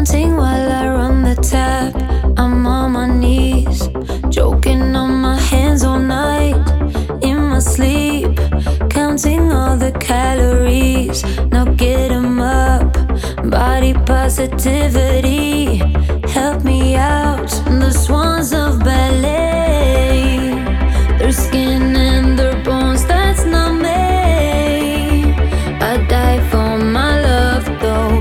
Counting while I run the tap. I'm on my knees, joking on my hands all night. In my sleep, counting all the calories. Now get 'em up, body positivity. Help me out, the swans of ballet. Their skin and their bones, that's not me. I die for my love, though.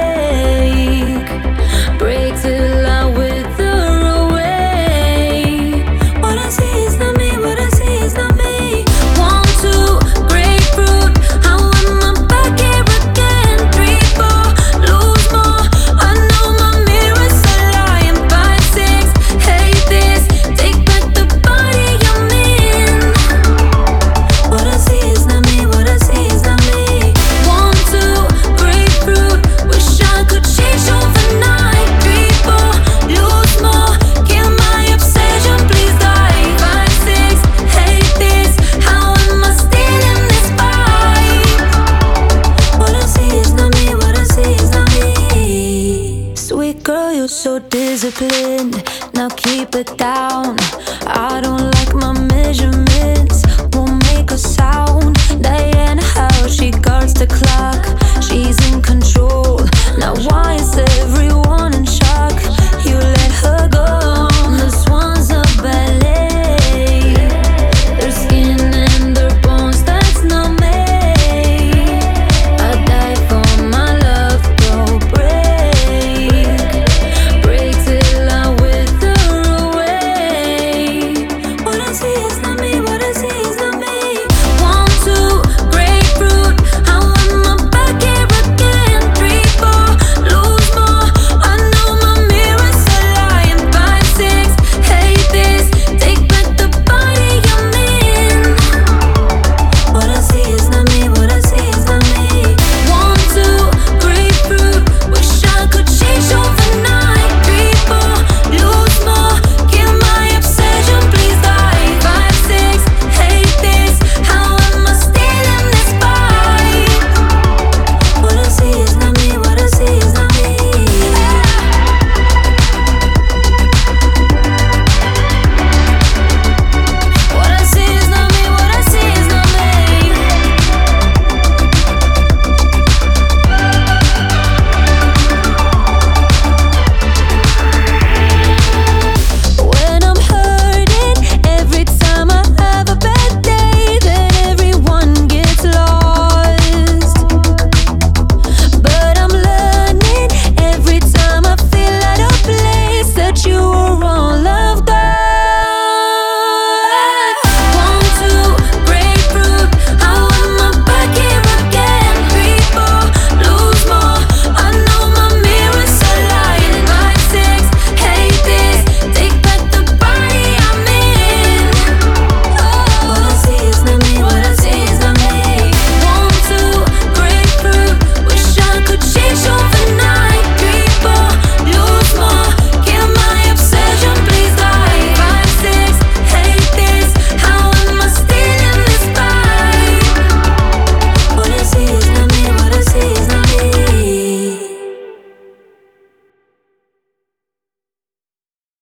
Break till I wither away. What I see is not me, what I see is not me. 1, 2, grapefruit, how am I back here again? 3, 4, lose more, I know my mirror's a lie. 5, 6, hate this, take back the body I'm in. What I see is not me, what I see is not me. 1, 2, grapefruit, wish I could change overnight. 3, 4, lose more, kill my obsession, please die. 5, 6, hate this, how am I still in this fight? What I see is not me, what I see is not me. Sweet girl, you're so disciplined, now keep it down. I don't like my measurements, won't make a sound.